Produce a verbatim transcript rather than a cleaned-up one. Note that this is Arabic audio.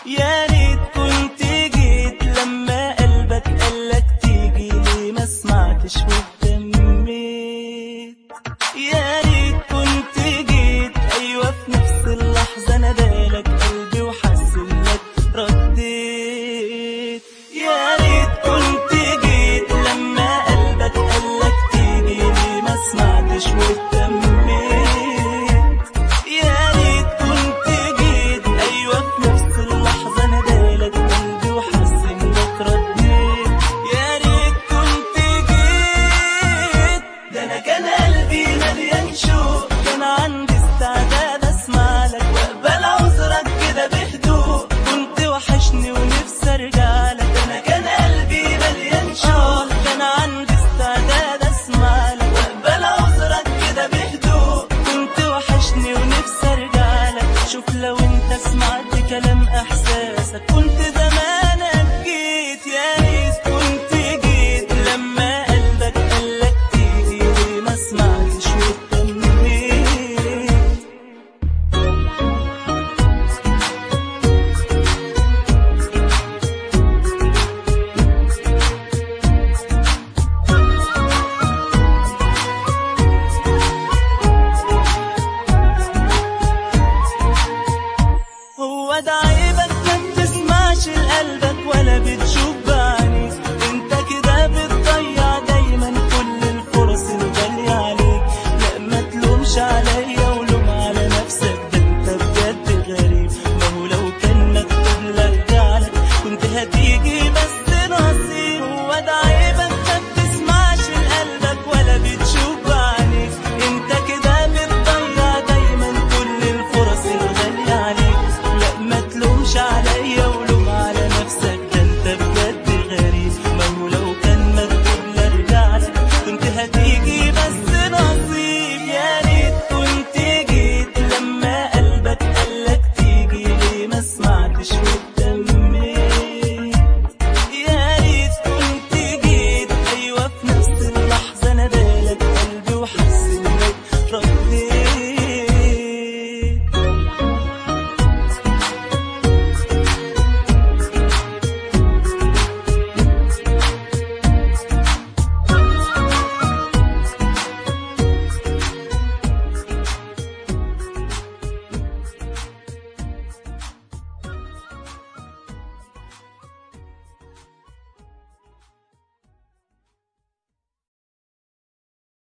يا ريت كنت جيت لما قلبك قالك تيجي، ليه ما سمعتش واهتميت؟ يا ريت كنت جيت، ايوه في نفس اللحظة نادالك قلبي وحس انك رديت. يا ريت كنت جيت لما قلبك قالك تيجي، ليه ما سمعتش واهتميت؟ يا ريت كنت جيت، ايوه في نفس اللحظة نادالك قلبي وحس انك رديت. يا ريت كنت جيت، ده انا كان قلبي مليان شوق، كان عندي استعداد اسمع لك واقبل عذرك كده بهدوء، كنت وحشني ونفسي ارجع لك. انا كان قلبي مليان شوق، كان عندي استعداد اسمع لك واقبل عذرك كده بهدوء، كنت وحشني ونفسي ارجع لك. شوف لو انت سمعت كلام احساسك كنت زمانك جيت. يا ريت كنت جيت لما قلبك قالك تيجي، ليه ما سمعتش واهتميت؟ هو ده